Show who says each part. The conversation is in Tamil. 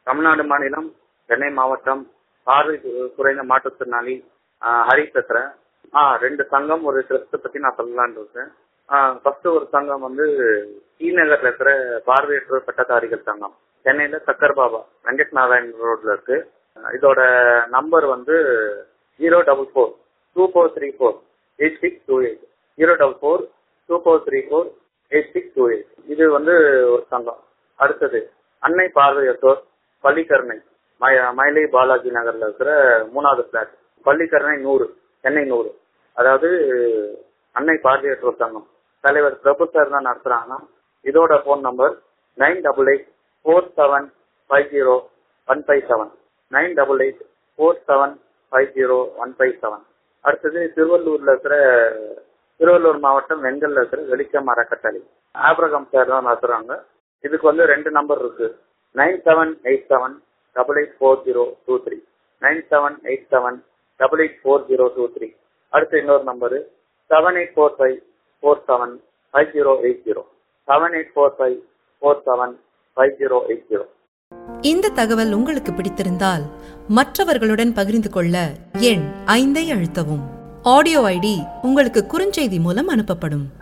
Speaker 1: தமிழ்நாடு மாநிலம், சென்னை மாவட்டம், பார்வை குறைந்த மாற்றுத்திறனாளி ஹரி பேசுறேன். 2 சங்கம் ஒரு ட்ரஸ்ட் பத்தி நான் சொல்லலான்னு இருக்கேன். ஃபர்ஸ்ட் ஒரு சங்கம் வந்து ஸ்ரீநகர்ல இருக்கிற பார்வையற்றோர் பட்டதாரிகள் சங்கம். சென்னையில சக்கர் பாபா வெங்கட் நாராயண் ரோட்ல இருக்கு. இதோட நம்பர் வந்து 044-2434-8628 044-2434-8628. இது வந்து ஒரு சங்கம். அடுத்தது அன்னை பார்வையற்றோர் பள்ளிக்கரணை, மயிலை பாலாஜி நகர்ல இருக்கிற 3வது பிளாட், பள்ளிக்கரணை 100, சென்னை 100. அதாவது அன்னை பார்வையற்றோர் சங்கம் தலைவர் பிரபு சார் தான் நடத்துறாங்க. இதோட போன் நம்பர் 9884750157 9884750157. அடுத்தது திருவள்ளூர் மாவட்டம் வெங்கல்ல இருக்கிற வெளிச்சம் அறக்கட்டளை ஆப்ரகாம் சார் தான் நடத்துறாங்க. இதுக்கு வந்து 2 நம்பர் இருக்கு. 9787884023 9787884023. அடுத்து இன்னொரு நம்பரு 7845475080 7845475080.
Speaker 2: இந்த தகவல் உங்களுக்கு பிடித்திருந்தால் மற்றவர்களுடன் பகிர்ந்து கொள்ள எண் 5ஐ அழுத்தவும். ஆடியோ ஐடி உங்களுக்கு குறுஞ்செய்தி மூலம் அனுப்பப்படும்.